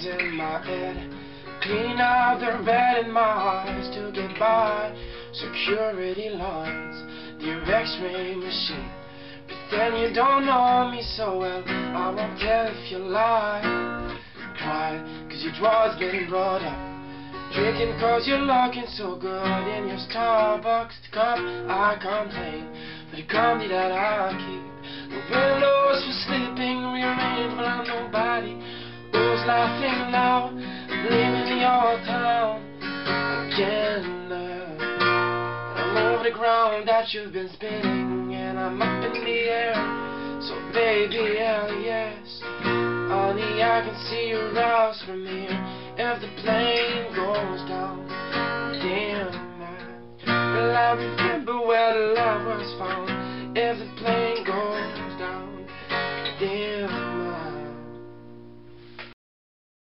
in my head, clean out the red in my eyes to get by. Security lines, the X-ray machine. Pretend you don't know me so well, I won't tell if you lie. Cry, cause your drawers getting brought up. Drinking cause you're looking so good in your Starbucks cup. I complain for the company that I keep. The windows for sleeping rearranged, but I'm nobody who's laughing now. I'm leaving your town again. I'm over the ground that you've been spinning, and I'm up in the air. So baby, hell yes, honey, I can see your house from here. If the plane goes down, damn man, well I remember where the love was found. If the plane goes down.